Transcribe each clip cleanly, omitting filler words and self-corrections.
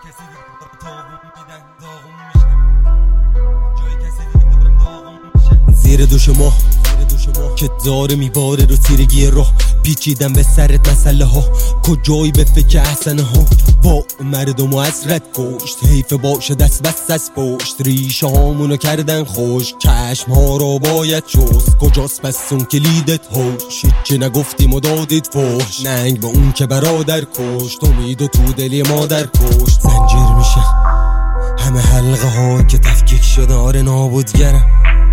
کسی دیگه تاغون میدن داغون میشن جای کسی دیگه داغون میشن زیر دوش ماه که داره میباره رو تیرگی راه پیچیدن به سرت مسئله ها کجایی به فکر احسنه ها با مردم و حسرت کشت حیف باشه دست بست از پشت ریشه هامونو کردن خوش چشم ها رو باید شست کجاست بس اون کلیدت هوش هیچی نگفتیم و دادید فوش ننگ به اون که برادر کشت امید و تو دلی مادر کشت زنجیر میشه همه حلقه ها که تفکیک شده آره نابودگرم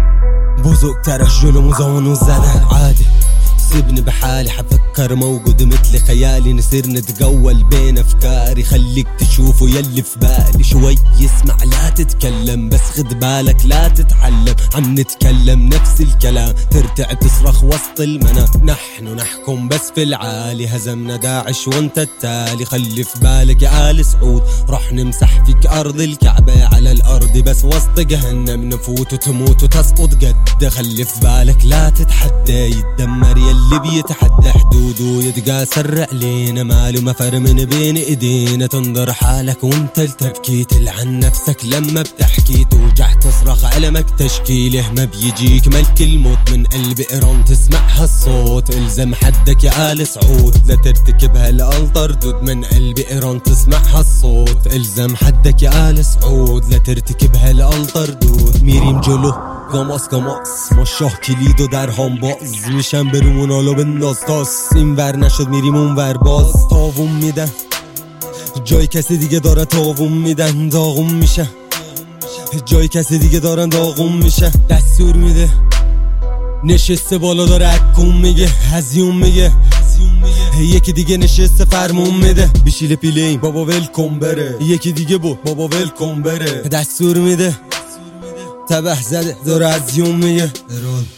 بزرگترش جلو زانو زدن عادي سيبني بحالي حفكر موجود مثل خيالي نصير نتجول بين افكاري خليك تشوفه يلي في بالي شوي يسمع لا تتكلم بس خد بالك لا تتعلم عم نتكلم نفس الكلام ترتع تصرخ وسط المنام نحن نحكم بس في العالي هزمنا داعش وانت التالي خلي في بالك يا آل سعود راح نمسح فيك ارض الكعبة على الارض بس وسط جهنم نفوت وتموت وتسقط جد خلي في بالك لا تتحدى يتدمر اللي بيتحدى حدوده يتقاسر علينا ماله مفر من بين ايدينا تنظر حالك وانت التبكي تلعن نفسك لما بتحكي توجع تصرخ علمك تشكيله ما بيجيك ملك الموت من قلب ايران تسمع هالصوت الزم حدك يا آل سعود لا ترتكب هالقلطر دود من قلب ايران تسمع هالصوت الزم حدك يا آل سعود لا ترتكب هالقلطر دود میریم جلو گاماس ما شاه کلید و در هم باز میشم برومون حالا بنداز تاس این ور نشد میریم اون ور باز تاوون میدن جای کسی دیگه داره تاوون میدن داغون میشه جای کسی دیگه دارن داغون میشه دستور میده نشسته بالا داره اکون میگه هزیون میگه یکی دیگه نشسته فرمون میده بیشیل پیلین بابا ولکن بره یکی دیگه بابا ولکن بره دستور میده تبه زده داره از یوم میگه